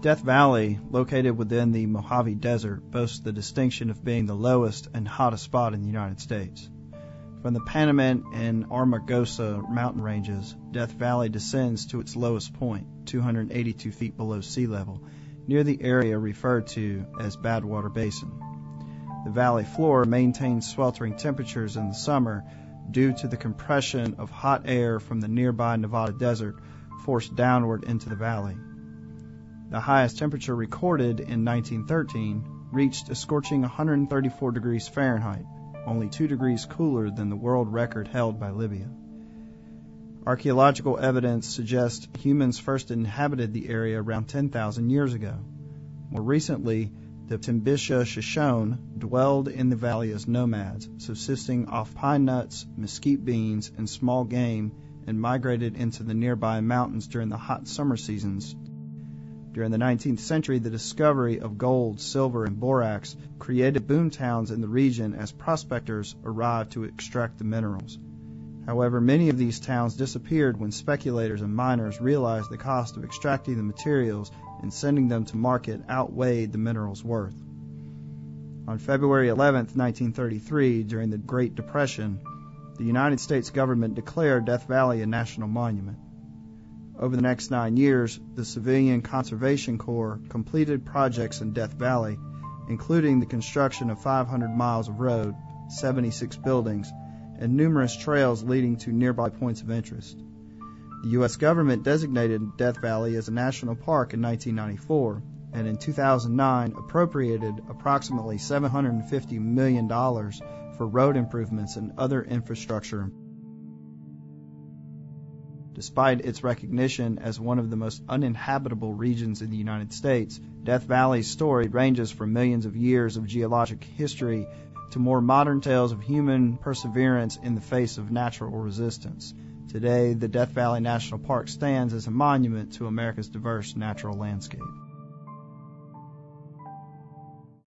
Death Valley, located within the Mojave Desert, boasts the distinction of being the lowest and hottest spot in the United States. From the Panamint and Amargosa mountain ranges, Death Valley descends to its lowest point, 282 feet below sea level, near the area referred to as Badwater Basin. The valley floor maintains sweltering temperatures in the summer due to the compression of hot air from the nearby Nevada desert forced downward into the valley. The highest temperature recorded in 1913 reached a scorching 134 degrees Fahrenheit, only 2 degrees cooler than the world record held by Libya. Archaeological evidence suggests humans first inhabited the area around 10,000 years ago. More recently, the Timbisha Shoshone dwelled in the valley as nomads, subsisting off pine nuts, mesquite beans, and small game, and migrated into the nearby mountains during the hot summer seasons. During the 19th century, the discovery of gold, silver, and borax created boom towns in the region as prospectors arrived to extract the minerals. However, many of these towns disappeared when speculators and miners realized the cost of extracting the materials and sending them to market outweighed the minerals' worth. On February 11, 1933, during the Great Depression, the United States government declared Death Valley a national monument. Over the next 9 years, the Civilian Conservation Corps completed projects in Death Valley, including the construction of 500 miles of road, 76 buildings, and numerous trails leading to nearby points of interest. The U.S. government designated Death Valley as a national park in 1994, and in 2009 appropriated approximately $750 million for road improvements and other infrastructure. Despite its recognition as one of the most uninhabitable regions in the United States, Death Valley's story ranges from millions of years of geologic history to more modern tales of human perseverance in the face of natural resistance. Today, the Death Valley National Park stands as a monument to America's diverse natural landscape.